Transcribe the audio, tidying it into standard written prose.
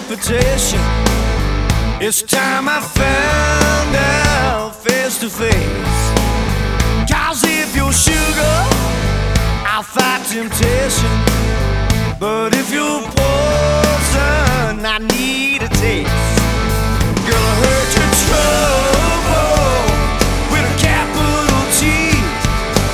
reputation. It's time I found out face to face. 'Cause if you're sugar, I'll fight temptation. But if you're poison, I need a taste.